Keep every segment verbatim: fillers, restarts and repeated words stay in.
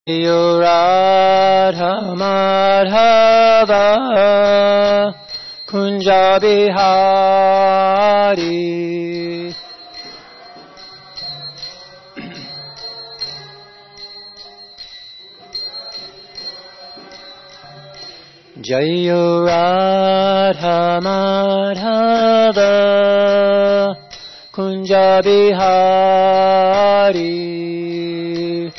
Yo Radha Madhava Kunja Bihari Jayo Radha Madhava Kunja Bihari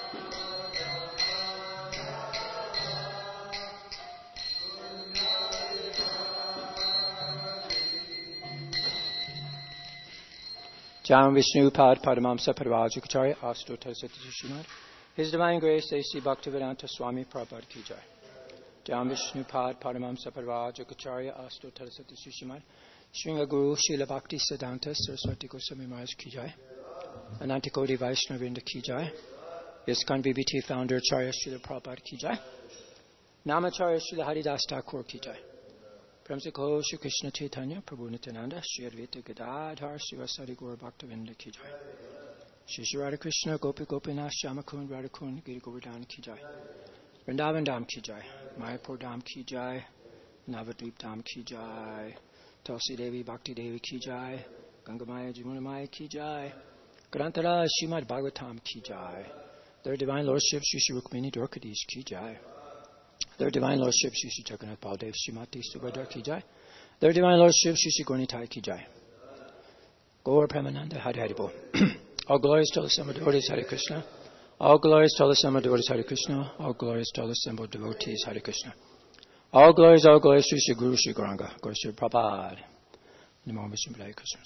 Jam Vishnu Pad Padamamsa Parvajikacharya Astotar Satyashimad His Divine Grace A C Bhaktivedanta Swami Prabhupada Ki Jai Jam Vishnu Pad Padamamsa Parvajikacharya Astotar Satyashimad Shringa Guru Srila Bhakti Siddhanta Saraswati Goswami Maharaj Ki Jai Anantakoti Vaishnavinda Ki Jai ISKCON B B T Founder Acharya Srila Prabhupada Ki Jai Namacharya Srila Haridas Thakur Ki Jai Premsiko Shri Krishna Chaitanya Prabhu Nityananda Shri Advaita Gadadhar Srivasadi Gaur Bhaktavinda Ki Jai Shri Shri Radha Krishna Gopi Gopinath Shyamakund Radhakund Giri Govardhan Ki Jai Vrindavan Dham Ki Jai Mayapur Dham Ki Jai Navadvip Dham Ki Jai Tulsi Devi Bhakti Devi Ki Jai Gangamaya Jamunamaya Ki Jai Grantara Srimad Bhagavatam Ki Jai Their Divine Lordship Shri Shri Rukmini Dwarkadish Ki Jai Their Divine Lordship Shri Shri Jagannath Baldev Srimati Subhadra Ki Jai Their Divine Lordship Shri Shri Gaurnitai Ki Jai Gaur Premananda Hari Hari Bol All glories to the assembled devotees Hare Krishna All glories to the assembled devotees Hare Krishna All glories to the assembled devotees Hare Krishna All glories, all glories to Shri Guru Shri Gauranga Gaur Shri Prabhupada Namo Vishnu Padaya Krishna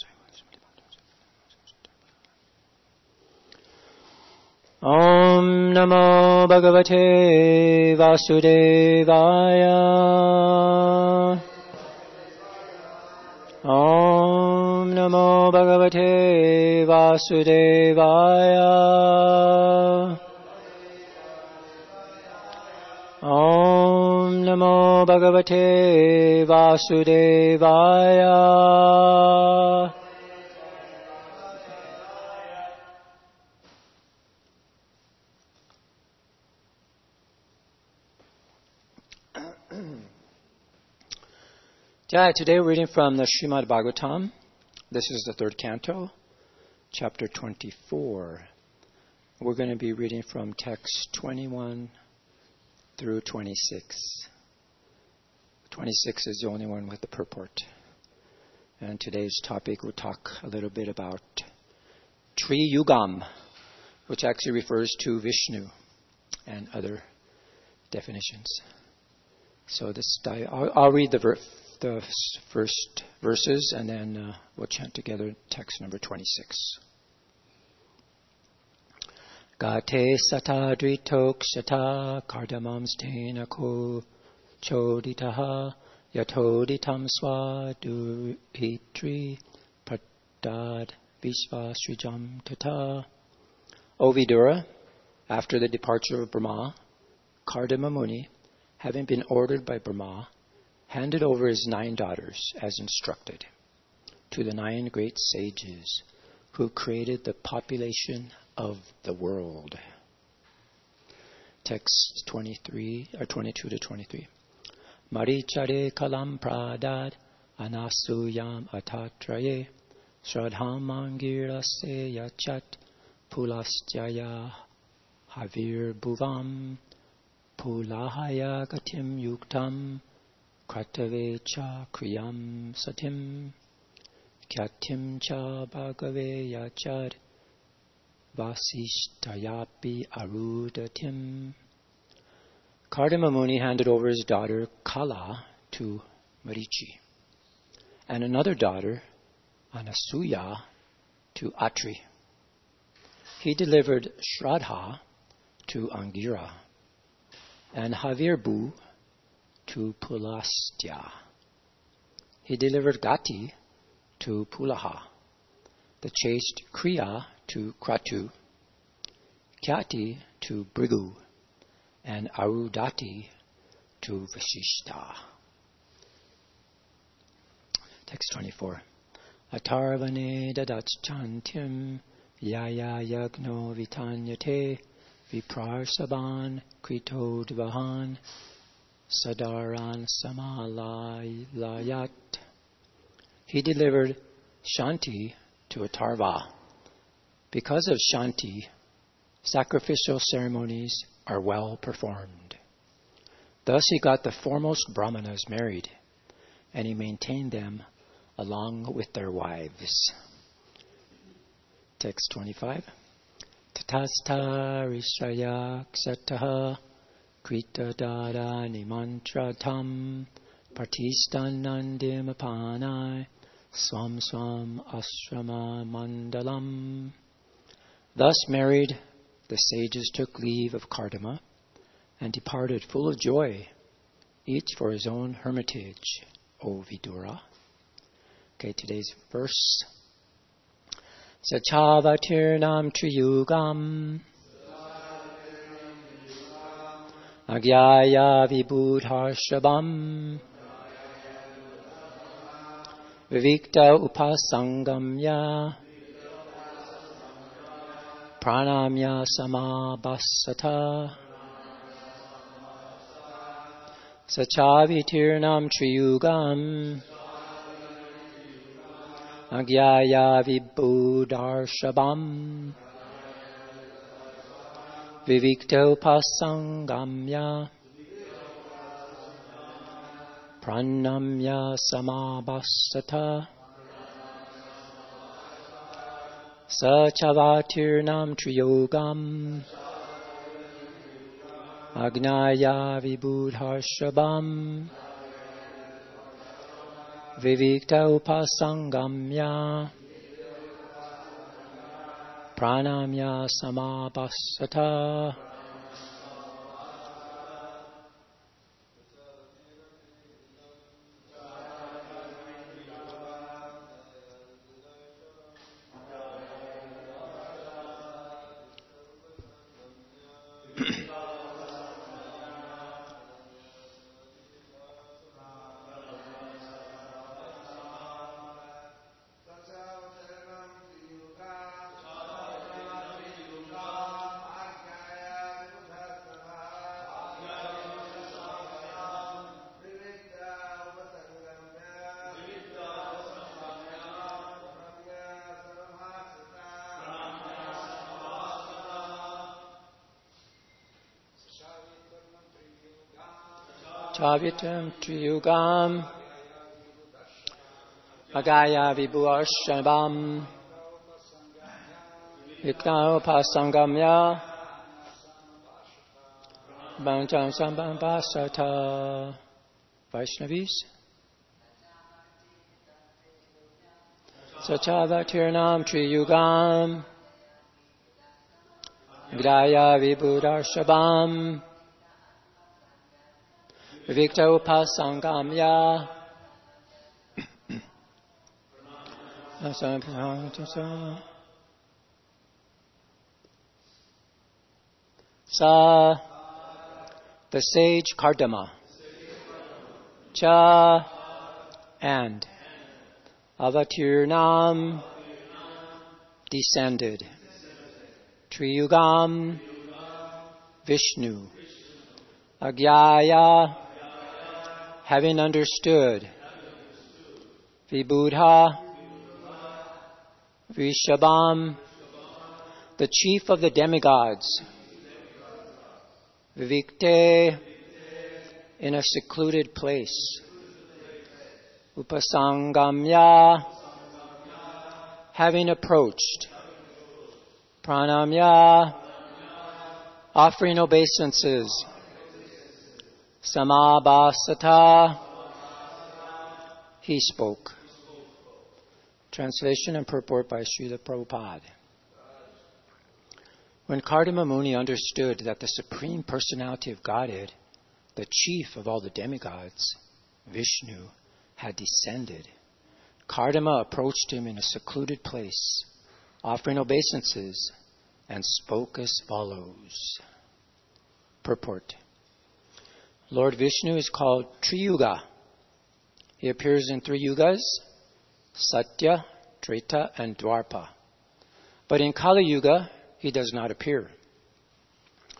Om Namo Bhagavate Vasudevaya Om Namo Bhagavate Vasudevaya Om Namo Bhagavate Vasudevaya Jai, today we're reading from the Srimad Bhagavatam. This is the third canto, chapter twenty-four. We're going to be reading from text twenty-one through twenty-six. twenty-six is the only one with the purport. And today's topic, we'll talk a little bit about Tri-yugam, which actually refers to Vishnu and other definitions. So this, I'll, I'll read the verse. The first verses, and then uh, we'll chant together text number twenty-six. Gate sata dritokshata kardamamstena ko choditaha yatoditam swadurhitri pradad vishvasrijam tata. O Vidura, after the departure of Brahma, Kardama Muni, having been ordered by Brahma, handed over his nine daughters as instructed to the nine great sages who created the population of the world. Text twenty-three or twenty-two to twenty-three. Marichare kalam pradad anasuyam atatraye shradham mangirase yachat pulastyaya havir bhuvam pulahaya gatim yuktam Kratave cha kriyam satim kyatim cha bhagave yachad vasishtayapi arudatim. Kardama Muni handed over his daughter Kala to Marichi and another daughter, Anasuya, to Atri. He delivered Shraddha to Angira and Havirbu to Pulastya. He delivered Gati to Pulaha, the chaste Kriya to Kratu, Kyati to Brigu, and Arudati to Vashishta. Text twenty-four. Atarvane dadachantim yaya yagno vitanyate Viprarsaban Kritodvahan Sadaran Samalayat. He delivered Shanti to Atharva. Because of Shanti, sacrificial ceremonies are well performed. Thus he got the foremost brahmanas married, and he maintained them along with their wives. Text twenty-five. Tatastha rishraya ksataha krita dada nimantratam partistanandim apanai swam swam ashrama mandalam. Thus married, the sages took leave of Kardama and departed full of joy, each for his own hermitage, O Vidura. Okay, today's verse. Sachavatirnam triyugam Agyaya vibudharshabam Vivikta upasangamya Pranamya samabhasata Sachavitirnam triyugam Agyaya vibudharshabam Vivikta upasangamya Pranamya samabhasata Sachavatirnam triyogam Agnaya vibudharshabam Vivikta upasangamya Pranamya samabhasata. Chavitam triyugam Agaya vibudharshabam Vikna upasangamya Bantam sambhasata. Vaishnavis. Sachavatirnam triyugam Agaya vibudharshabam Vivikta upasangamya Sa, the sage Kardama. Cha, and. Avatirnam, descended. Triyugam, Vishnu. Agyaya, having understood. Vibudha, Vishabam, the chief of the demigods. Vivikte, in a secluded place. Upasangamya, having approached. Pranamya, offering obeisances. Samabhasata, he spoke. Translation and purport by Srila Prabhupada. When Kardama Muni understood that the Supreme Personality of Godhead, the chief of all the demigods, Vishnu, had descended, Kardama approached him in a secluded place, offering obeisances, and spoke as follows. Purport. Lord Vishnu is called Triyuga. He appears in three yugas, Satya, Treta, and Dwarpa. But in Kali Yuga, he does not appear.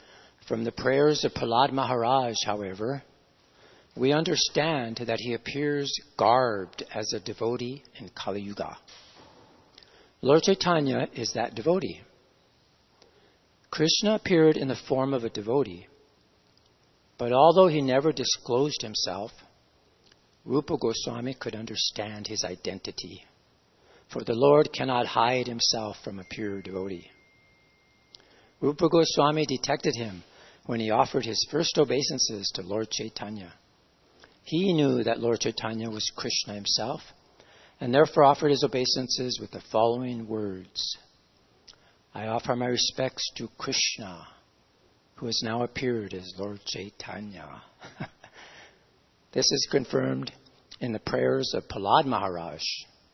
From the prayers of Prahlad Maharaj, however, we understand that he appears garbed as a devotee in Kali Yuga. Lord Chaitanya is that devotee. Krishna appeared in the form of a devotee, but although he never disclosed himself, Rupa Goswami could understand his identity, for the Lord cannot hide himself from a pure devotee. Rupa Goswami detected him when he offered his first obeisances to Lord Chaitanya. He knew that Lord Chaitanya was Krishna himself, and therefore offered his obeisances with the following words: I offer my respects to Krishna, who has now appeared as Lord Chaitanya. This is confirmed in the prayers of Prahlad Maharaj.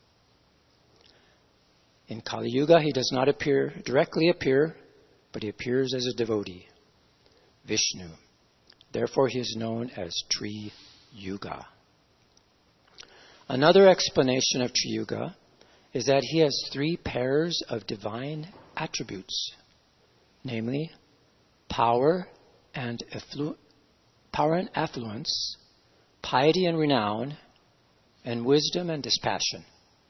In Kali Yuga, he does not appear directly appear, but he appears as a devotee, Vishnu. Therefore, he is known as Tri Yuga. Another explanation of Tri Yuga is that he has three pairs of divine attributes, namely power and afflu- power and affluence, piety and renown, and wisdom and dispassion.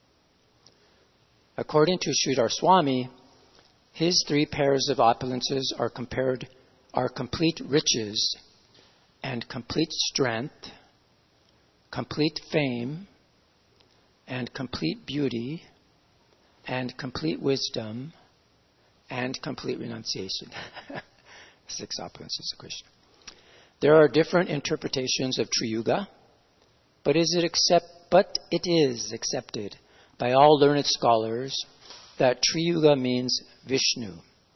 According to Sridhar Swami, his three pairs of opulences are compared are complete riches and complete strength, complete fame, and complete beauty, and complete wisdom, and complete renunciation. Six opulences of Krishna. There are different interpretations of Tri Yuga, but is it accept, but it is accepted by all learned scholars that Tri Yuga means Vishnu.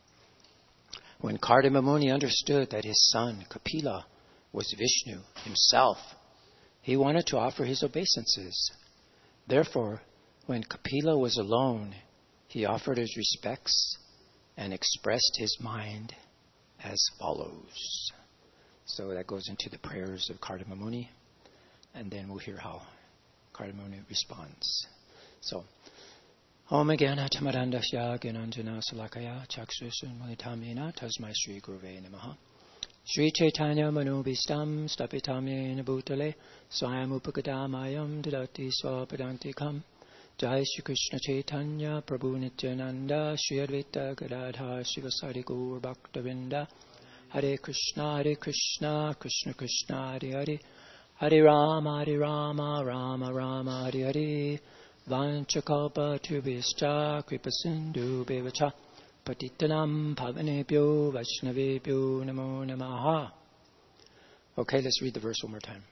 When Kardama Muni understood that his son Kapila was Vishnu himself, he wanted to offer his obeisances. Therefore, when Kapila was alone, he offered his respects and expressed his mind as follows. So that goes into the prayers of Kardama Muni, and then we'll hear how Kardama Muni responds. So, Om Agana Tamarandasya Gyananjana Salakaya Chaksusun Malitamena Tasmai Shri Guruve Namaha Shri Chaitanya Manubhistam Stapitamena Bhutale Swayam Upakadamayam Didati Swapadantikam Jai Shri Krishna Chaitanya Prabhu Nityananda Shri Advaita Gadadha Shivasari Gaur Bhaktavinda Hare Krishna Hare Krishna Krishna Krishna Hare Hare Hare Rama Hare Rama Rama Rama Hare Hare Vanchakalpa Tubhischa Kripa Sindhu Bevacha Patitanam Pavanebhyo Vaishnavebhyo Namo Namaha. Okay, let's read the verse one more time.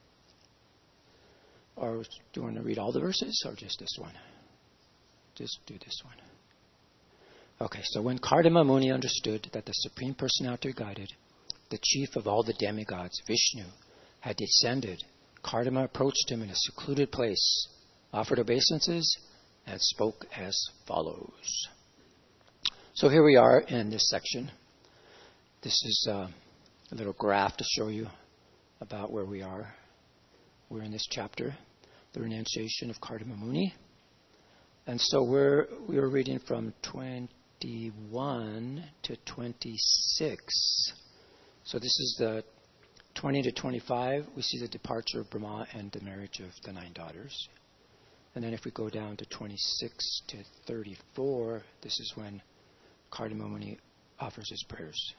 Or do you want to read all the verses or just this one? Just do this one. Okay, so when Kardama Muni understood that the Supreme Personality of Godhead, the chief of all the demigods, Vishnu, had descended, Kardama approached him in a secluded place, offered obeisances, and spoke as follows. So here we are in this section. This is uh, a little graph to show you about where we are. We're in this chapter, the renunciation of Kardama Muni. And so we're we're reading from twenty-one to twenty-six. So this is the twenty to twenty-five. We see the departure of Brahma and the marriage of the nine daughters. And then if we go down to twenty-six to thirty-four, this is when Kardama Muni offers his prayers.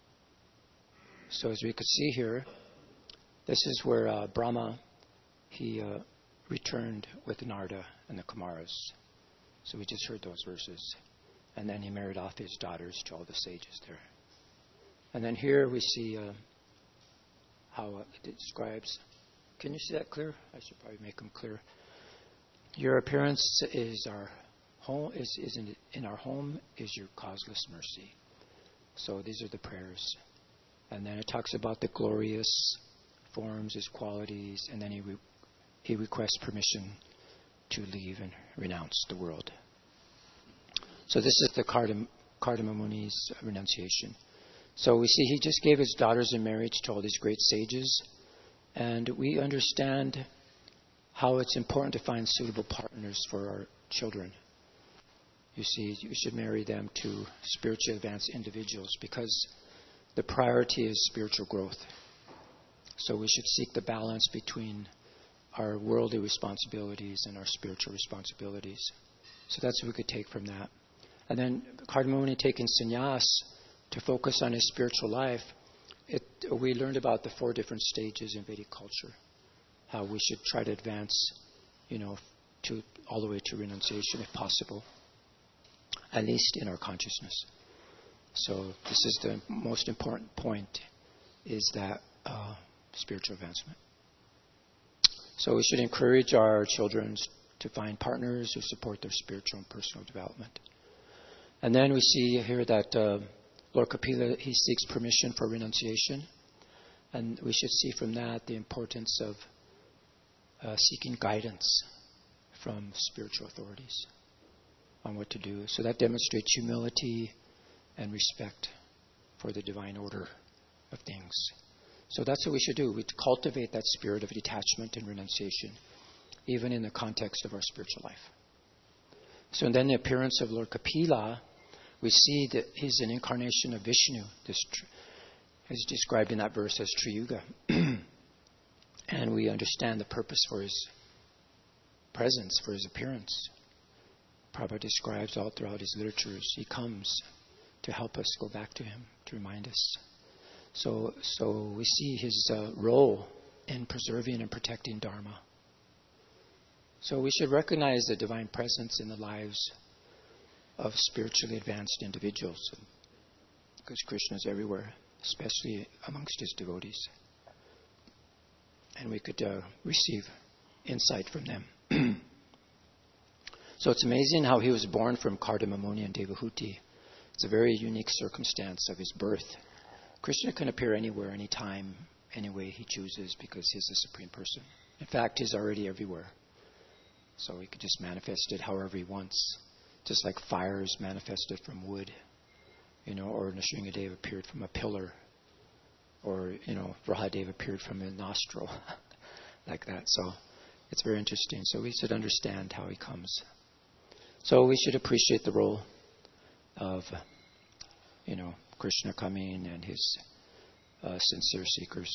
So as we could see here, this is where uh, Brahma, he uh, returned with Narada and the Kumaras. So we just heard those verses. And then he married off his daughters to all the sages there. And then here we see uh, how uh, it describes. Can you see that clear? I should probably make them clear. Your appearance is our home is, is in, in our home is your causeless mercy. So these are the prayers. And then it talks about the glorious forms, his qualities, and then he re, he requests permission to leave and renounce the world. So this is the Kardama, Kardama Muni's renunciation. So we see he just gave his daughters in marriage to all these great sages, and we understand how it's important to find suitable partners for our children. You see, you should marry them to spiritually advanced individuals because the priority is spiritual growth. So we should seek the balance between our worldly responsibilities and our spiritual responsibilities. So that's what we could take from that. And then Kardama Muni taking sannyas to focus on his spiritual life, it, we learned about the four different stages in Vedic culture, how we should try to advance, you know, to all the way to renunciation if possible, at least in our consciousness. So this is the most important point, is that uh, spiritual advancement. So we should encourage our children to find partners who support their spiritual and personal development. And then we see here that uh, Lord Kapila, he seeks permission for renunciation. And we should see from that the importance of uh, seeking guidance from spiritual authorities on what to do. So that demonstrates humility and respect for the divine order of things. So that's what we should do. We cultivate that spirit of detachment and renunciation, even in the context of our spiritual life. So then the appearance of Lord Kapila, we see that he's an incarnation of Vishnu. This is described in that verse as Triyuga. And we understand the purpose for his presence, for his appearance. Prabhupada describes all throughout his literatures, he comes to help us go back to him, to remind us. So, so we see his uh, role in preserving and protecting Dharma. So we should recognize the divine presence in the lives of spiritually advanced individuals, because Krishna is everywhere, especially amongst his devotees. And we could uh, receive insight from them. So it's amazing how he was born from Kardama Muni and Devahuti. It's a very unique circumstance of his birth. Krishna can appear anywhere, anytime, any way he chooses, because he's the Supreme Person. In fact, he's already everywhere. So he could just manifest it however he wants. Just like fire is manifested from wood, you know, or Nrsingadev appeared from a pillar, or, you know, Rahadev appeared from a nostril, like that. So it's very interesting. So we should understand how he comes. So we should appreciate the role of, you know, Krishna coming and his uh, sincere seekers.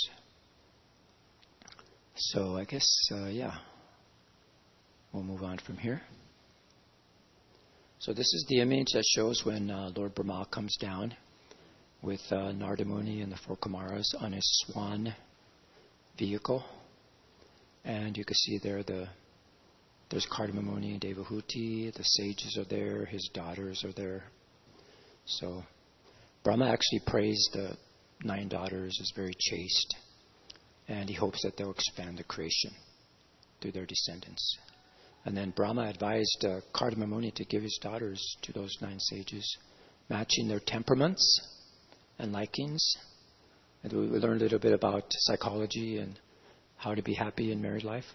So I guess, uh, yeah, we'll move on from here. So this is the image that shows when uh, Lord Brahma comes down with uh, Narada Muni and the four Kumaras on his swan vehicle. And you can see there the there's Kardama Muni and Devahuti, the sages are there, his daughters are there. So Brahma actually praised the nine daughters as very chaste, and he hopes that they'll expand the creation through their descendants. And then Brahma advised uh, Kardama Muni to give his daughters to those nine sages, matching their temperaments and likings. And we learned a little bit about psychology and how to be happy in married life,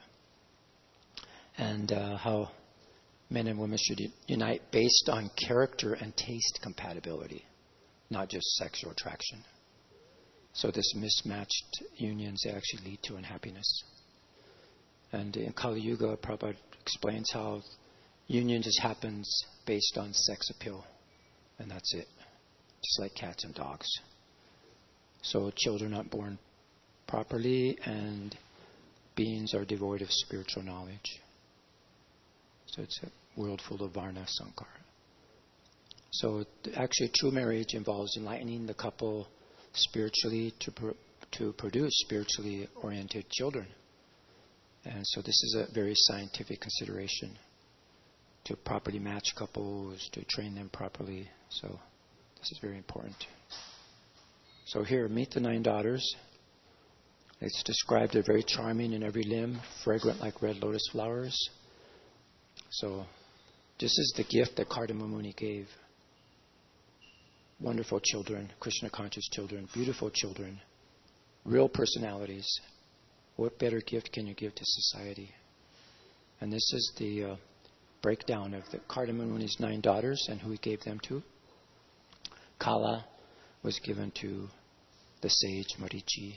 and uh, how men and women should unite based on character and taste compatibility, not just sexual attraction. So this mismatched unions, they actually lead to unhappiness. And in Kali Yuga, Prabhupada explains how union just happens based on sex appeal, and that's it, just like cats and dogs. So children aren't born properly, and beings are devoid of spiritual knowledge. So it's a world full of varna sankara. So actually, true marriage involves enlightening the couple spiritually to pro- to produce spiritually oriented children. And so this is a very scientific consideration, to properly match couples, to train them properly. So this is very important. So here, meet the nine daughters. It's described as very charming in every limb, fragrant like red lotus flowers. So this is the gift that Kardama Muni gave. Wonderful children, Krishna conscious children, beautiful children, real personalities. What better gift can you give to society? And this is the uh, breakdown of the Kardama Muni's nine daughters and who he gave them to. Kala was given to the sage Marichi,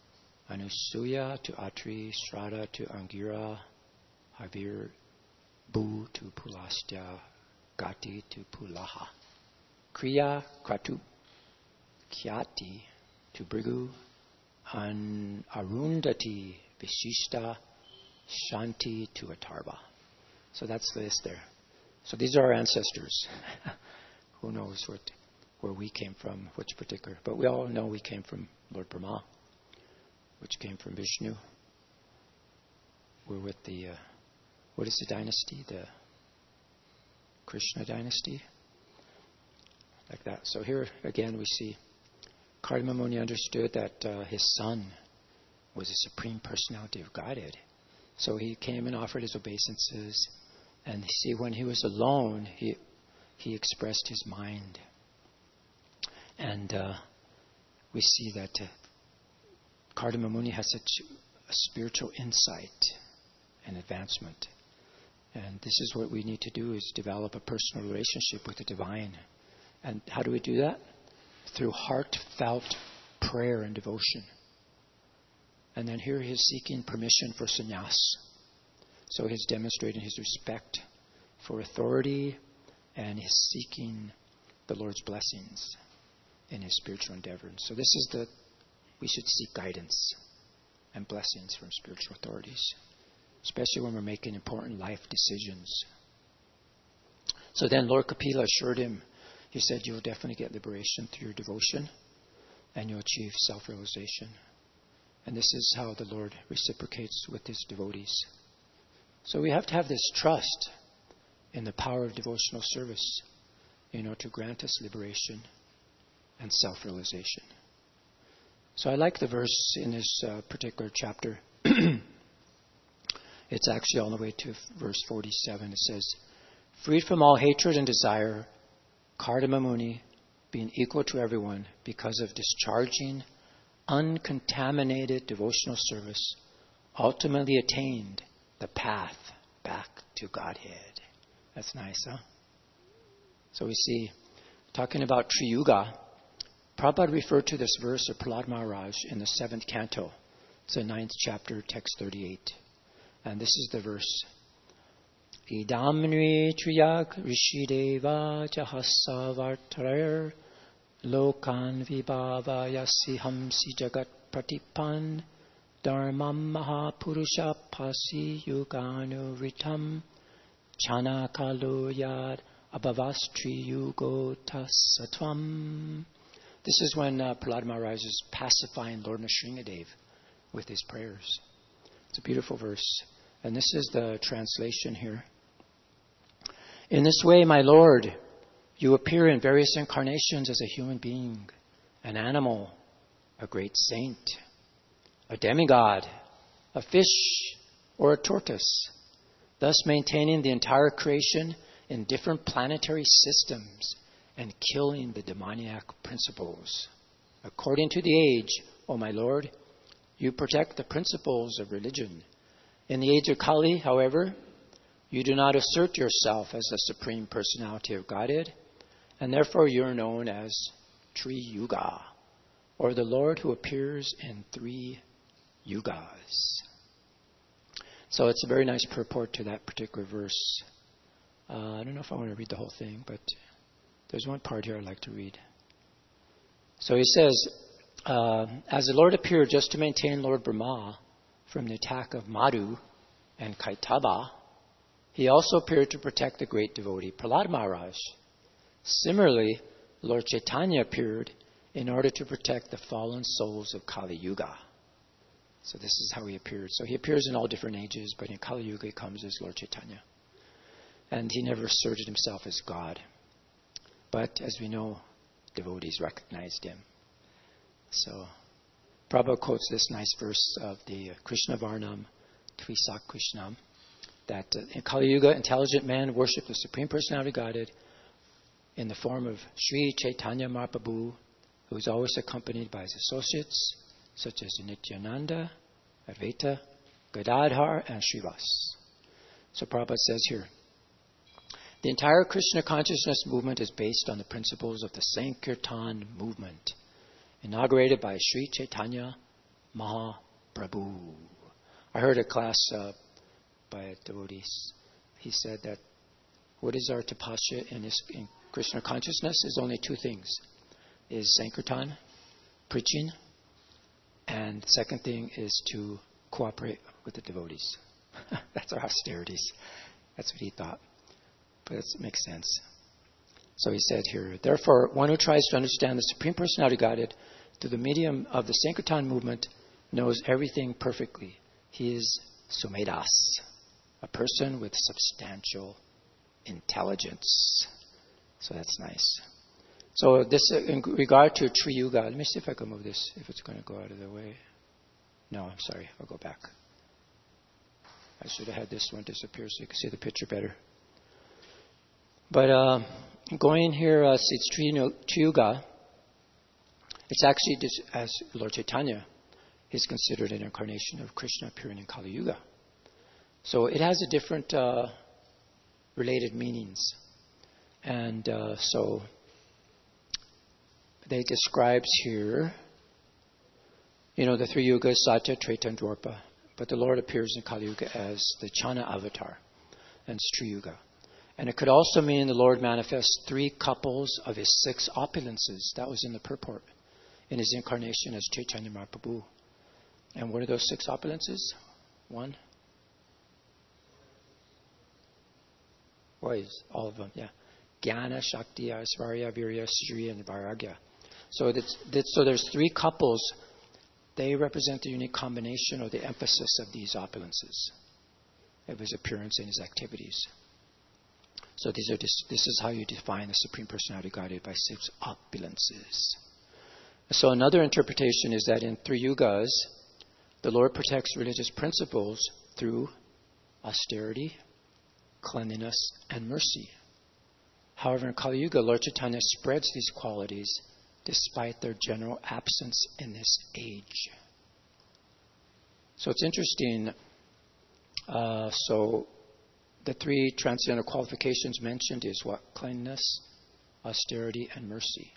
Anusuya to Atri, Shraddha to Angira, Havir, Bu to Pulastya, Gati to Pulaha, Kriya, Kratu, Kyati to Bhrigu, and Arundhati Vishishta Shanti to Atharva. So that's the list there. So these are our ancestors. Who knows what, where we came from, which particular. But we all know we came from Lord Brahma, which came from Vishnu. We're with the, uh, what is the dynasty? The Krishna dynasty? Like that. So here again we see Kardama Muni understood that uh, his son was a supreme personality of Godhead. So he came and offered his obeisances. And see, when he was alone, he he expressed his mind. And uh, we see that uh, Kardama Muni has such a spiritual insight and advancement. And this is what we need to do, is develop a personal relationship with the divine. And how do we do that? Through heartfelt prayer and devotion. And then here he is seeking permission for sannyas. So he's demonstrating his respect for authority, and he's seeking the Lord's blessings in his spiritual endeavor. So this is the, we should seek guidance and blessings from spiritual authorities, especially when we're making important life decisions. So then Lord Kapila assured him, he said, you'll definitely get liberation through your devotion, and you'll achieve self-realization. And this is how the Lord reciprocates with his devotees. So we have to have this trust in the power of devotional service, you know, to grant us liberation and self-realization. So I like the verse in this uh, particular chapter. It's actually all the way to verse forty-seven. It says, freed from all hatred and desire, Kardama Muni, being equal to everyone because of discharging uncontaminated devotional service, ultimately attained the path back to Godhead. That's nice, huh? So we see, talking about Triyuga, Prabhupada referred to this verse of Prahlad Maharaj in the seventh canto. It's the ninth chapter, text thirty-eight. And this is the verse. Idamnvi Triyag Rishideva Jahasavartarer Lokan Vibhava Yasi Hamsi Jagat Pratipan Dharmam Mahapurusha Pasi Yuganu Ritam Chanakalo Yad Abhavastri Yugo Tasatvam. This is when uh, Prahlad Maharaj is pacifying Lord Nrsingadev with his prayers. It's a beautiful verse. And this is the translation here. In this way, my Lord, you appear in various incarnations as a human being, an animal, a great saint, a demigod, a fish, or a tortoise, thus maintaining the entire creation in different planetary systems and killing the demoniac principles. According to the age, O my Lord, you protect the principles of religion. In the age of Kali, however, you do not assert yourself as the Supreme Personality of Godhead, and therefore you are known as Triyuga, or the Lord who appears in three yugas. So it's a very nice purport to that particular verse. Uh, I don't know if I want to read the whole thing, but there's one part here I'd like to read. So he says, uh, as the Lord appeared just to maintain Lord Brahma from the attack of Madhu and Kaitaba, he also appeared to protect the great devotee Prahlad Maharaj. Similarly, Lord Chaitanya appeared in order to protect the fallen souls of Kali Yuga. So this is how he appeared. So he appears in all different ages, but in Kali Yuga he comes as Lord Chaitanya. And he never asserted himself as God. But as we know, devotees recognized him. So Prabhupada quotes this nice verse of the Krishna Varnam, Tvisak Krishnam, that uh, in Kali Yuga, intelligent man worship the Supreme Personality of Godhead in the form of Sri Chaitanya Mahaprabhu, who is always accompanied by his associates, such as Nityananda, Advaita, Gadadhar, and Srivas. So Prabhupada says here, the entire Krishna consciousness movement is based on the principles of the Sankirtan movement, inaugurated by Sri Chaitanya Mahaprabhu. I heard a class uh, by a devotee. He said that what is our tapasya in, this, in Krishna consciousness is only two things. Is Sankirtan, preaching, And the second thing is to cooperate with the devotees. That's our austerities. That's what he thought. But it makes sense. So he said here, therefore, one who tries to understand the Supreme Personality of Godhead through the medium of the Sankirtan movement knows everything perfectly. He is Sumedas, a person with substantial intelligence. So that's nice. So this, uh, in regard to Tri Yuga, let me see if I can move this, if it's going to go out of the way. No, I'm sorry. I'll go back. I should have had this one disappear so you can see the picture better. But uh, going here, uh, see, it's Tri Yuga. It's actually, as Lord Chaitanya is considered an incarnation of Krishna appearing in Kali Yuga. So it has a different uh, related meanings. And uh, so they describes here, you know, the three yugas, Satya, Treta, and Dwapara. But the Lord appears in Kali Yuga as the Chana avatar and Tri Yuga. And it could also mean the Lord manifests three couples of his six opulences. That was in the purport in his incarnation as Chaitanya Mahaprabhu. And what are those six opulences? One? What is all of them? Yeah. Jnana, Shakti, Aisvarya, Virya, Sri, and Vairagya. So, that's, that's, so there's three couples. They represent the unique combination or the emphasis of these opulences, of his appearance and his activities. So these are dis- this is how you define the Supreme Personality of Godhead, by six opulences. So another interpretation is that in three yugas, the Lord protects religious principles through austerity, cleanliness, and mercy. However, in Kali Yuga, Lord Chaitanya spreads these qualities despite their general absence in this age. So it's interesting. Uh, so the three transcendental qualifications mentioned is what? Cleanliness, austerity, and mercy.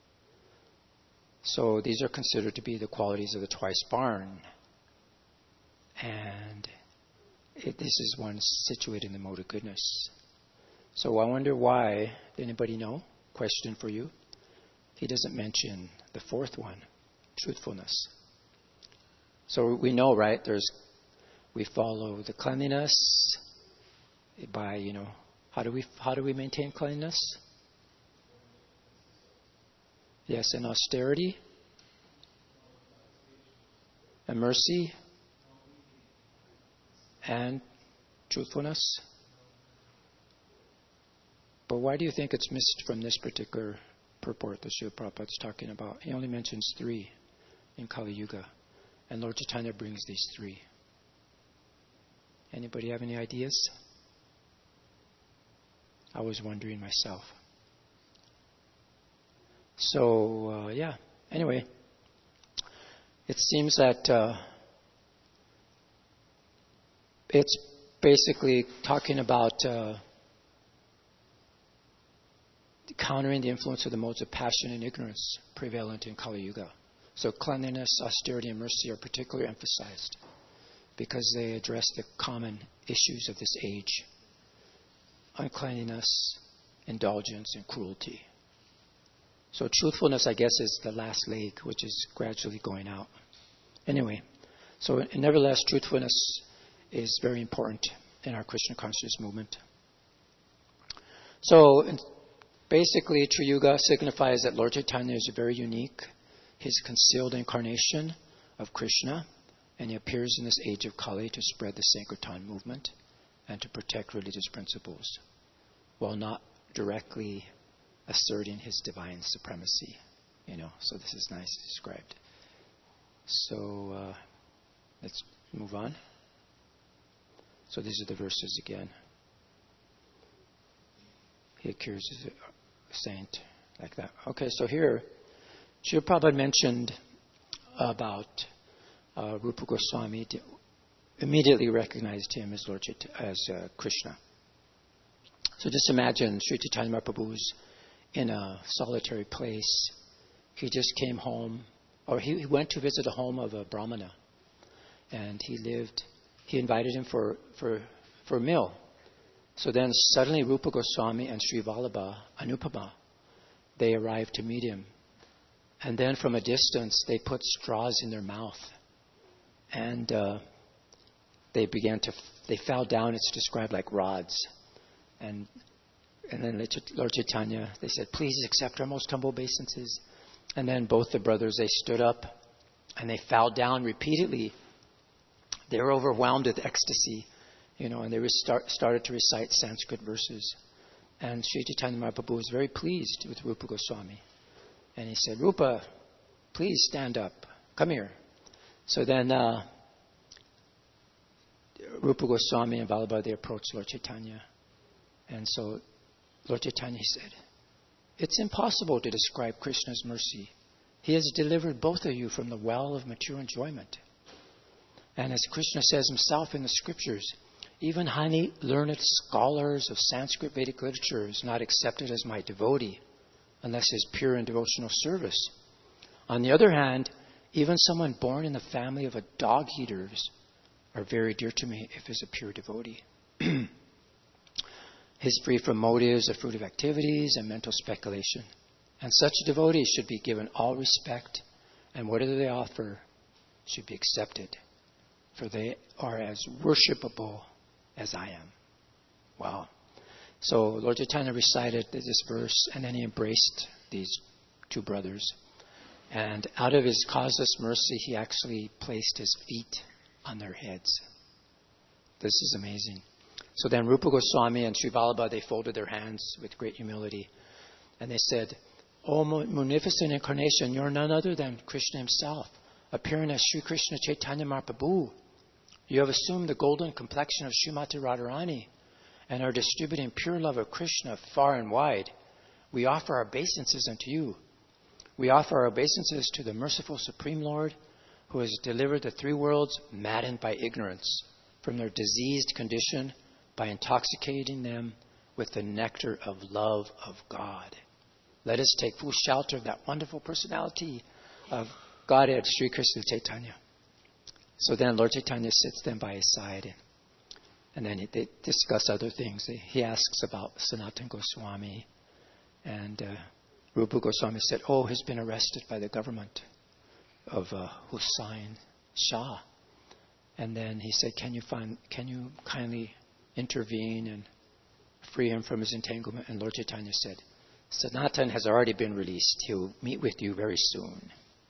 So these are considered to be the qualities of the twice born. And it, this is one situated in the mode of goodness. So I wonder why, anybody know? Question for you. He doesn't mention the fourth one, truthfulness. So we know, right, there's, we follow the cleanliness by, you know, how do we, how do we maintain cleanliness? Yes, and austerity and mercy and truthfulness. But why do you think it's missed from this particular purport that Srila Prabhupada is talking about? He only mentions three in Kali Yuga, and Lord Chaitanya brings these three. Anybody have any ideas? I was wondering myself. So, uh, yeah, anyway, it seems that uh, it's basically talking about uh, countering the influence of the modes of passion and ignorance prevalent in Kali Yuga. So cleanliness, austerity, and mercy are particularly emphasized because they address the common issues of this age: uncleanliness, indulgence, and cruelty. So truthfulness, I guess, is the last leg, which is gradually going out. Anyway, so nevertheless, truthfulness is very important in our Krishna consciousness movement. So basically, Tri Yuga signifies that Lord Chaitanya is very unique. He's a concealed incarnation of Krishna, and he appears in this age of Kali to spread the Sankirtan movement and to protect religious principles, while not directly asserting his divine supremacy. You know, so this is nicely described. So uh, let's move on. So these are the verses again. He appears as a saint, like that. Okay, so here, Srila Prabhupada mentioned about uh, Rupa Goswami, immediately recognized him as Lord Chait- as uh, Krishna. So just imagine Sri Chaitanya Mahaprabhu's in a solitary place. He just came home, or he, he went to visit the home of a Brahmana, and he lived. He invited him for for for a meal. So then suddenly Rupa Goswami and Sri Vallabha Anupama, they arrived to meet him. And then from a distance, they put straws in their mouth And uh, they began to, they fell down. It's described like rods. And and then Lord Chaitanya, they said, please accept our most humble obeisances. And then both the brothers, they stood up and they fell down repeatedly. They were overwhelmed with ecstasy, you know, and they start, started to recite Sanskrit verses. And Sri Chaitanya Mahaprabhu was very pleased with Rupa Goswami. And he said, Rupa, please stand up. Come here. So then uh, Rupa Goswami and Vallabha, they approached Lord Chaitanya. And so Lord Chaitanya said, it's impossible to describe Krishna's mercy. He has delivered both of you from the well of mature enjoyment. And as Krishna says himself in the scriptures, even highly learned scholars of Sanskrit Vedic literature is not accepted as my devotee unless he is pure in devotional service. On the other hand, even someone born in the family of a dog eaters are very dear to me if he is a pure devotee. He is free from motives, the fruit of activities, and mental speculation. And such devotees should be given all respect, and whatever they offer should be accepted, for they are as worshipable as I am. Wow. So Lord Chaitanya recited this verse, and then he embraced these two brothers. And out of his causeless mercy, he actually placed his feet on their heads. This is amazing. So then Rupa Goswami and Sri Vallabha, they folded their hands with great humility. And they said, O munificent incarnation, you're none other than Krishna himself, appearing as Sri Krishna Chaitanya Mahaprabhu. You have assumed the golden complexion of Srimati Radharani and are distributing pure love of Krishna far and wide. We offer our obeisances unto you. We offer our obeisances to the merciful Supreme Lord, who has delivered the three worlds maddened by ignorance from their diseased condition by intoxicating them with the nectar of love of God. Let us take full shelter of that wonderful personality of Godhead, Sri Krishna Chaitanya. So then Lord Chaitanya sits them by his side, and, and then they discuss other things. He asks about Sanatana Goswami, and uh, Rupa Goswami said, oh, he's been arrested by the government of uh, Hussain Shah. And then he said, can you find, can you kindly intervene and free him from his entanglement? And Lord Chaitanya said, Sanatan has already been released. He'll meet with you very soon.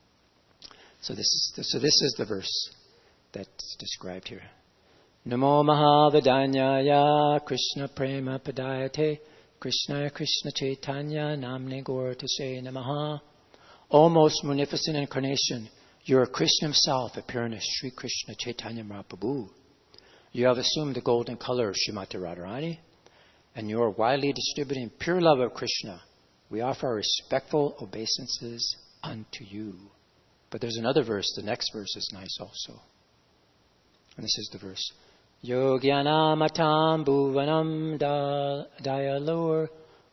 So this is the, so this is the verse that's described here. Namo Mahavadanyaya Krishna Prema Padayate Krishna Krishna Chaitanya Namne Gaurtase Namaha. O most munificent incarnation, you are Krishna himself, appearing as Sri Krishna Chaitanya Mahaprabhu. You have assumed the golden color of Srimati Radharani, and you are widely distributing pure love of Krishna. We offer our respectful obeisances unto you. But there's another verse. The next verse is nice also. And this is the verse. Yogyana bhuvanam dayalur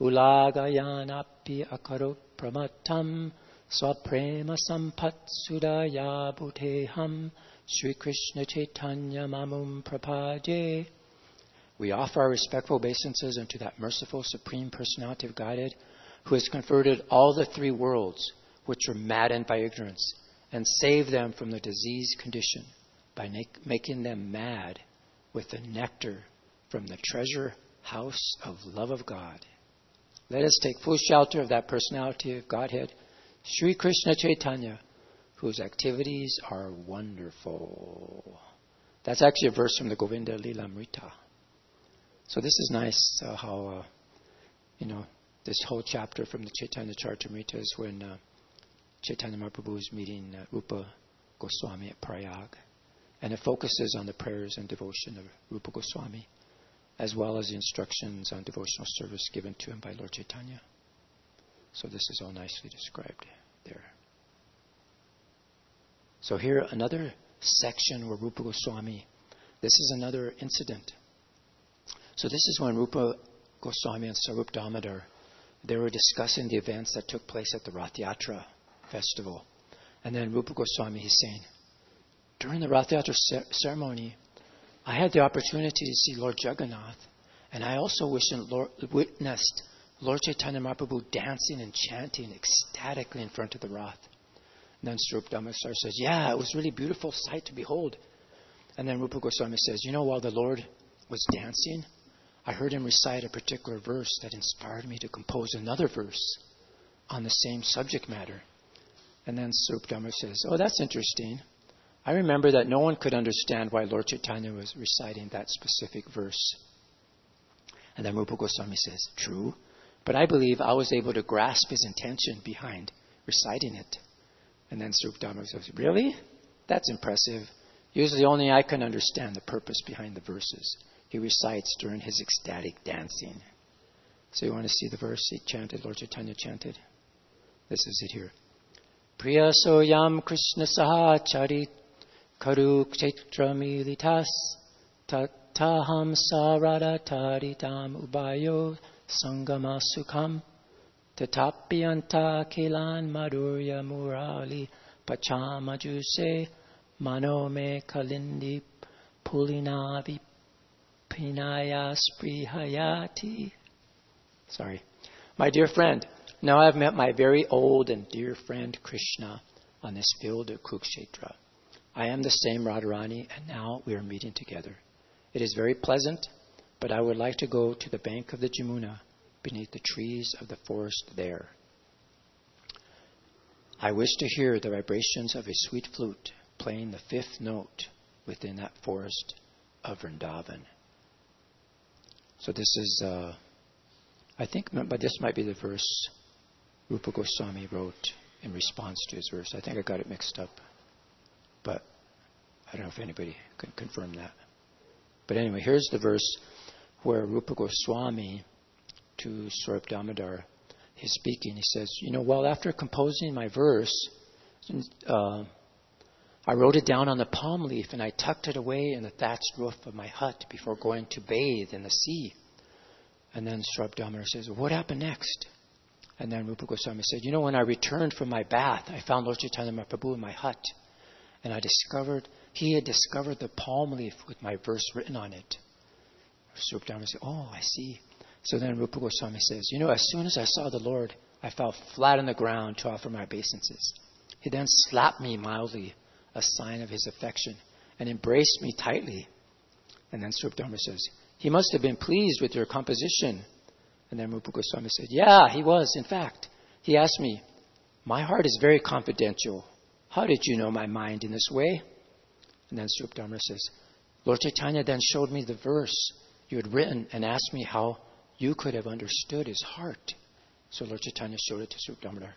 ulagayanapi akarot pramatam swaprema sampat sudaya bhuteham Sri Krishna Chaitanya mamum prapaje. We offer our respectful obeisances unto that merciful Supreme Personality of Godhead, who has converted all the three worlds which were maddened by ignorance, and saved them from the diseased condition by make, making them mad with the nectar from the treasure house of love of God. Let us take full shelter of that personality of Godhead, Sri Krishna Chaitanya, whose activities are wonderful. That's actually a verse from the Govinda Lilamrita. So this is nice uh, how, uh, you know, this whole chapter from the Chaitanya Charitamrita is when uh, Chaitanya Mahaprabhu is meeting uh, Rupa Goswami at Prayag. And it focuses on the prayers and devotion of Rupa Goswami, as well as the instructions on devotional service given to him by Lord Chaitanya. So this is all nicely described there. So here, another section where Rupa Goswami, this is another incident. So this is when Rupa Goswami and Sarup Damodar, they were discussing the events that took place at the Rath Yatra festival. And then Rupa Goswami, he's saying, during the Rath Yatra ceremony, I had the opportunity to see Lord Jagannath, and I also witnessed Lord Chaitanya Mahaprabhu dancing and chanting ecstatically in front of the Rath. And then Swarup Damodar says, yeah, it was really beautiful sight to behold. And then Rupa Goswami says, you know, while the Lord was dancing, I heard him recite a particular verse that inspired me to compose another verse on the same subject matter. And then Swarup Damodar says, oh, that's interesting. I remember that no one could understand why Lord Chaitanya was reciting that specific verse. And then Rupa Goswami says, true, but I believe I was able to grasp his intention behind reciting it. And then Swarup Damodar says, really? That's impressive. Usually only I can understand the purpose behind the verses he recites during his ecstatic dancing. So you want to see the verse he chanted, Lord Chaitanya chanted? This is it here. Priya soyam Krishna saha charit karuk chetra militas tataham sarada taritam ubayo sangama sukham tatapyanta kilan madhurya murali pachamajuse manome kalindi pulinavi pinaya sprihayati. Sorry. My dear friend, now I have met my very old and dear friend Krishna on this field of Kurukshetra. I am the same Radharani, and now we are meeting together. It is very pleasant, but I would like to go to the bank of the Jamuna beneath the trees of the forest there. I wish to hear the vibrations of a sweet flute playing the fifth note within that forest of Vrindavan. So this is, uh, I think, but this might be the verse Rupa Goswami wrote in response to his verse. I think I got it mixed up, but I don't know if anybody can confirm that. But anyway, here's the verse where Rupa Goswami to Swarup Damodar, he's speaking. He says, you know, well, after composing my verse, uh, I wrote it down on the palm leaf and I tucked it away in the thatched roof of my hut before going to bathe in the sea. And then Swarup Damodar says, well, what happened next? And then Rupa Goswami said, you know, when I returned from my bath, I found Lord Chaitanya Mahaprabhu in my hut. And I discovered, he had discovered the palm leaf with my verse written on it. Swarup Damodar said, oh, I see. So then Rupa Goswami says, you know, as soon as I saw the Lord, I fell flat on the ground to offer my obeisances. He then slapped me mildly, a sign of his affection, and embraced me tightly. And then Swarup Damodar says, he must have been pleased with your composition. And then Rupa Goswami said, yeah, he was, in fact. He asked me, my heart is very confidential. How did you know my mind in this way? And then Swarup Damodar says, Lord Chaitanya then showed me the verse you had written and asked me how you could have understood his heart. So Lord Chaitanya showed it to Swarup Damodar.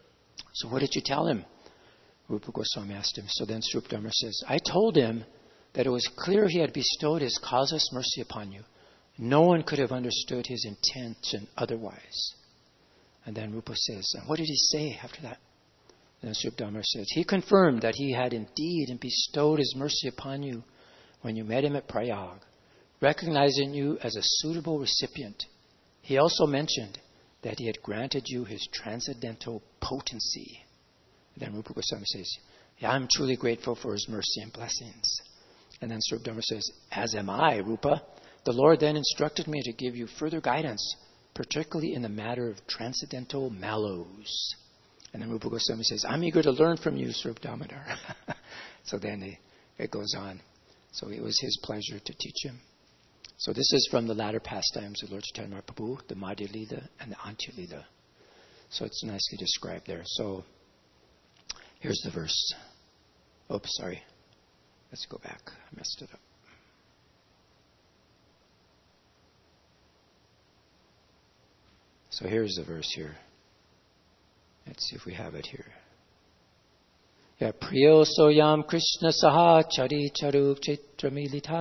So what did you tell him? Rupa Goswami asked him. So then Swarup Damodar says, I told him that it was clear he had bestowed his causeless mercy upon you. No one could have understood his intention otherwise. And then Rupa says, and what did he say after that? And then Swarup Damodar says, he confirmed that he had indeed bestowed his mercy upon you when you met him at Prayag, recognizing you as a suitable recipient. He also mentioned that he had granted you his transcendental potency. And then Rupa Goswami says, yeah, I'm truly grateful for his mercy and blessings. And then Swarup Damodar says, as am I, Rupa. The Lord then instructed me to give you further guidance, particularly in the matter of transcendental mallows. And then Rupa Goswami says, I'm eager to learn from you, Swarup Damodar. So then it, it goes on. So it was his pleasure to teach him. So this is from the latter pastimes of Lord Chaitanya Mahaprabhu, the Madhya Lila and the Antya Lila. So it's nicely described there. So here's the verse. Oops, sorry. Let's go back. I messed it up. So here's the verse here. Let's see if we have it here. Yeah, Priyo soyam Krishna saha chari charuk chitra militas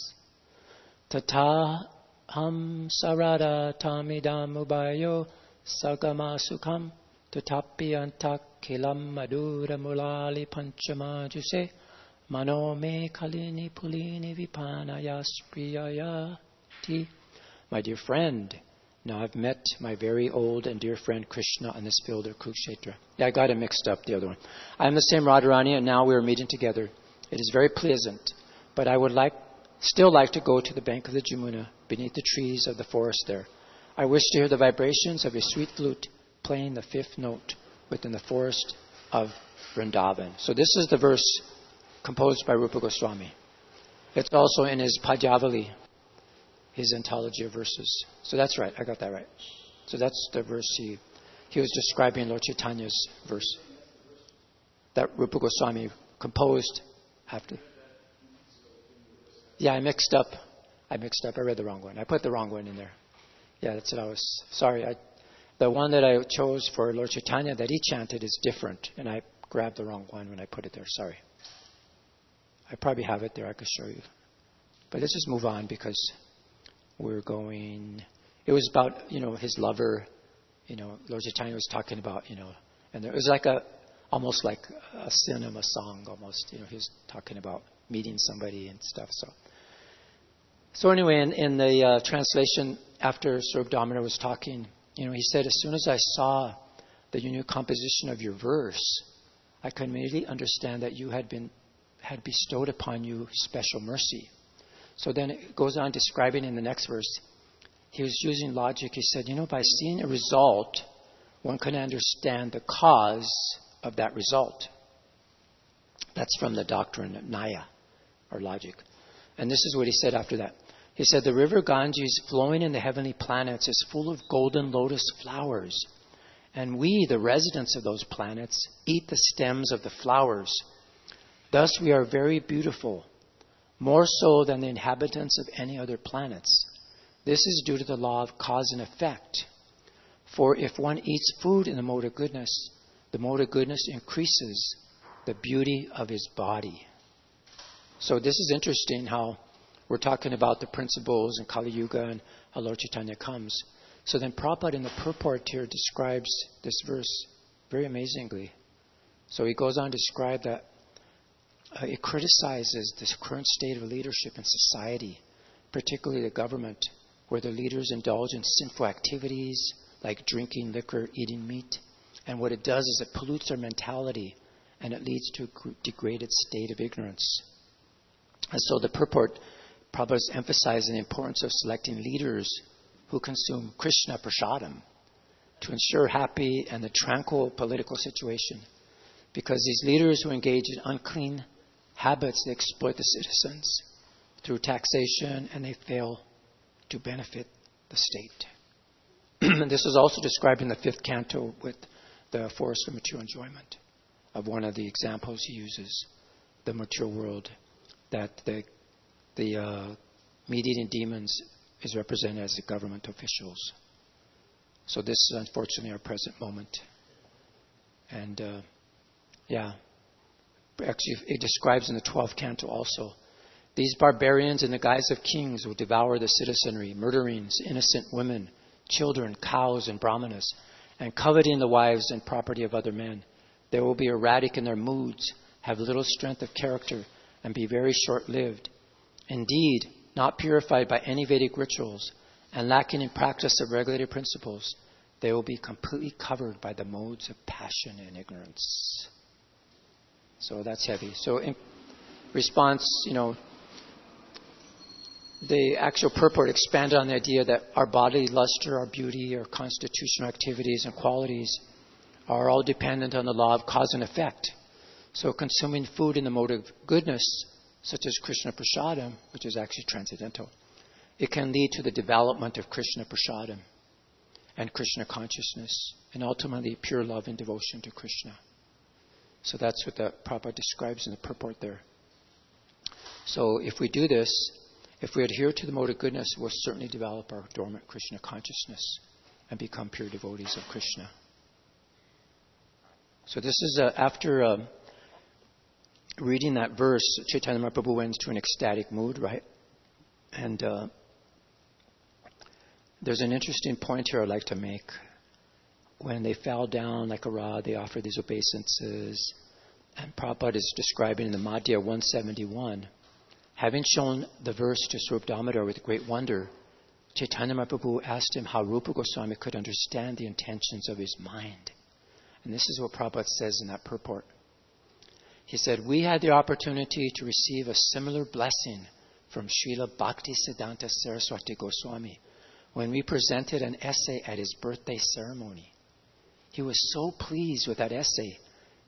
tata ham sarada tamidam ubayo sagama sukham tatapi antak kilam madura mulali panchamajuse manome kalini pulini vipanaya spriyayati. My dear friend, now I've met my very old and dear friend Krishna on this field of Kurukshetra. Yeah, I got it mixed up, the other one. I am the same Radharani, and now we are meeting together. It is very pleasant, but I would like, still like to go to the bank of the Jamuna, beneath the trees of the forest there. I wish to hear the vibrations of a sweet flute playing the fifth note within the forest of Vrindavan. So this is the verse composed by Rupa Goswami. It's also in his Pajavali, his anthology of verses. So that's right, I got that right. So that's the verse he, he was describing Lord Chaitanya's verse that Rupa Goswami composed after. Yeah, I mixed up. I mixed up. I read the wrong one. I put the wrong one in there. Yeah, that's what I was. Sorry. I, the one that I chose for Lord Chaitanya that he chanted is different, and I grabbed the wrong one when I put it there. Sorry. I probably have it there. I could show you. But let's just move on because we're going. It was about, you know, his lover. You know, Lord Chaitanya was talking about, you know, and there, it was like a, almost like a cinema song almost. You know, he was talking about meeting somebody and stuff. So. So anyway, in, in the uh, translation, after Swarup Damodar was talking, you know, he said, as soon as I saw the unique composition of your verse, I could immediately understand that you had been had bestowed upon you special mercy. So then it goes on describing in the next verse, he was using logic. He said, you know, by seeing a result, one can understand the cause of that result. That's from the doctrine of Nyaya, or logic. And this is what he said after that. He said, the river Ganges flowing in the heavenly planets is full of golden lotus flowers. And we, the residents of those planets, eat the stems of the flowers. Thus we are very beautiful, more so than the inhabitants of any other planets. This is due to the law of cause and effect. For if one eats food in the mode of goodness, the mode of goodness increases the beauty of his body. So this is interesting how we're talking about the principles in Kali Yuga and how Lord Chaitanya comes. So then Prabhupada in the purport here describes this verse very amazingly. So he goes on to describe that uh, it criticizes this current state of leadership in society, particularly the government, where the leaders indulge in sinful activities like drinking liquor, eating meat. And what it does is it pollutes their mentality and it leads to a degraded state of ignorance. And so the purport, Prabhupada is emphasizing the importance of selecting leaders who consume Krishna prasadam to ensure happy and a tranquil political situation. Because these leaders who engage in unclean habits, they exploit the citizens through taxation and they fail to benefit the state. And this is also described in the fifth canto with the Forest of Mature Enjoyment, of one of the examples he uses, the mature world, that the the uh, meat-eating demons is represented as the government officials. So this is unfortunately our present moment. And uh, yeah, actually it describes in the twelfth canto also, these barbarians in the guise of kings will devour the citizenry, murdering innocent women, children, cows, and brahmanas, and coveting the wives and property of other men. They will be erratic in their moods, have little strength of character, and be very short-lived. Indeed, not purified by any Vedic rituals and lacking in practice of regulated principles, they will be completely covered by the modes of passion and ignorance. So that's heavy. So in response, you know, the actual purport expanded on the idea that our bodily luster, our beauty, our constitutional activities and qualities are all dependent on the law of cause and effect. So consuming food in the mode of goodness, such as Krishna prasadam, which is actually transcendental, it can lead to the development of Krishna prasadam and Krishna consciousness, and ultimately pure love and devotion to Krishna. So that's what the Prabhupada describes in the purport there. So if we do this, if we adhere to the mode of goodness, we'll certainly develop our dormant Krishna consciousness and become pure devotees of Krishna. So this is uh, after uh, reading that verse, Chaitanya Mahaprabhu went into an ecstatic mood, right? And uh, there's an interesting point here I'd like to make. When they fell down like a rod, they offered these obeisances. And Prabhupada is describing in the Madhya one seventy-one, having shown the verse to Swarup Damodar with great wonder, Chaitanya Mahaprabhu asked him how Rupa Goswami could understand the intentions of his mind. And this is what Prabhupada says in that purport. He said, we had the opportunity to receive a similar blessing from Srila Bhaktisiddhanta Saraswati Goswami when we presented an essay at his birthday ceremony. He was so pleased with that essay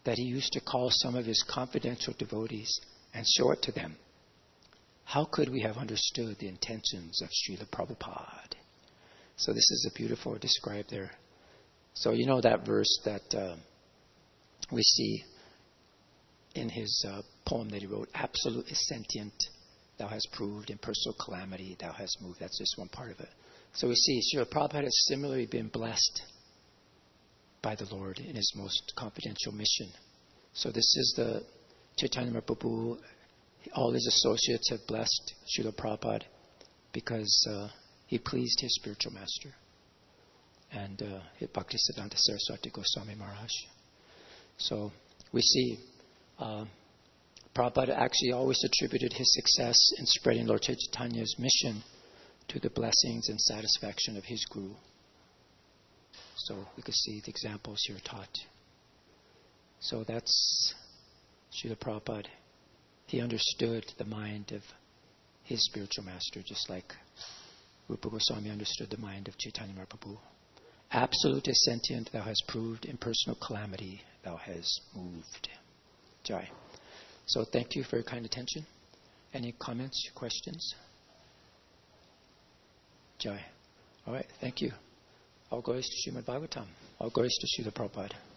that he used to call some of his confidential devotees and show it to them. How could we have understood the intentions of Srila Prabhupada? So this is a beautiful described there. So you know that verse that uh, we see in his uh, poem that he wrote, absolute is sentient, thou hast proved, in personal calamity thou hast moved. That's just one part of it. So we see Srila Prabhupada has similarly been blessed by the Lord in his most confidential mission. So this is the Chaitanya Mahaprabhu. All his associates have blessed Srila Prabhupada because uh, he pleased his spiritual master. And uh, Bhaktisiddhanta Saraswati Goswami Maharaj. So we see uh, Prabhupada actually always attributed his success in spreading Lord Chaitanya's mission to the blessings and satisfaction of his guru. So we can see the examples here taught. So that's Srila Prabhupada. He understood the mind of his spiritual master, just like Rupa Goswami understood the mind of Chaitanya Mahaprabhu. Absolute is sentient, thou hast proved, in personal calamity thou hast moved. Jai. So thank you for your kind attention. Any comments, questions? Jai. All right, thank you. All glories to Srimad Bhagavatam. All glories to Srila Prabhupada.